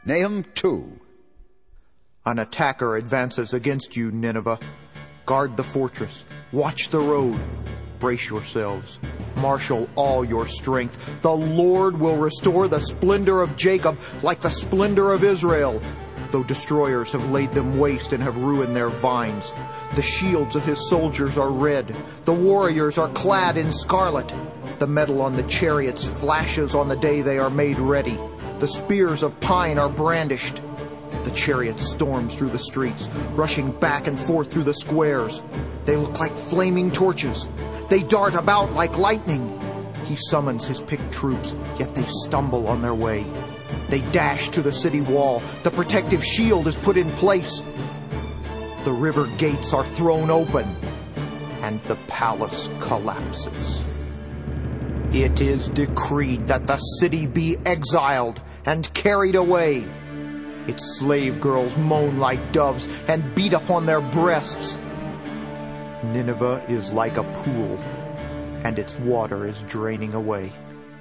Nahum 2. An attacker advances against you, Nineveh. Guard the fortress. Watch the road. Brace yourselves. Marshal all your strength. The Lord will restore the splendor of Jacob like the splendor of Israel. Though destroyers have laid them waste and have ruined their vines. The shields of his soldiers are red. The warriors are clad in scarlet. The metal on the chariots flashes on the day they are made ready. The spears of pine are brandished. The chariot storms through the streets, rushing back and forth through the squares. They look like flaming torches. They dart about like lightning. He summons his picked troops, yet they stumble on their way. They dash to the city wall. The protective shield is put in place. The river gates are thrown open, and the palace collapses. It is decreed that the city be exiled and carried away. Its slave girls moan like doves and beat upon their breasts. Nineveh is like a pool, and its water is draining away.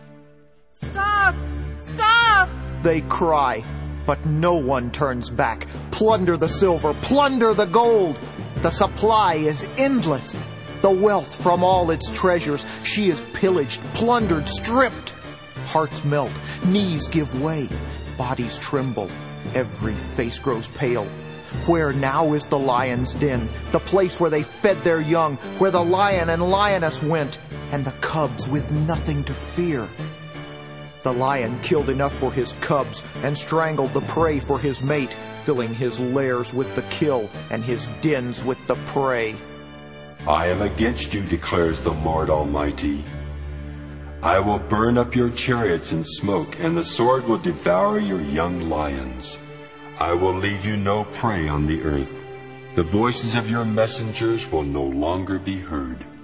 Stop! Stop! They cry, but no one turns back. Plunder the silver, plunder the gold. The supply is endless. The wealth from all its treasures. She is pillaged, plundered, stripped. Hearts melt, knees give way, bodies tremble. Every face grows pale. Where now is the lion's den, the place where they fed their young, where the lion and lioness went, and the cubs with nothing to fear. The lion killed enough for his cubs and strangled the prey for his mate, filling his lairs with the kill and his dens with the prey. I am against you, declares the Lord Almighty. I will burn up your chariots in smoke, and the sword will devour your young lions. I will leave you no prey on the earth. The voices of your messengers will no longer be heard.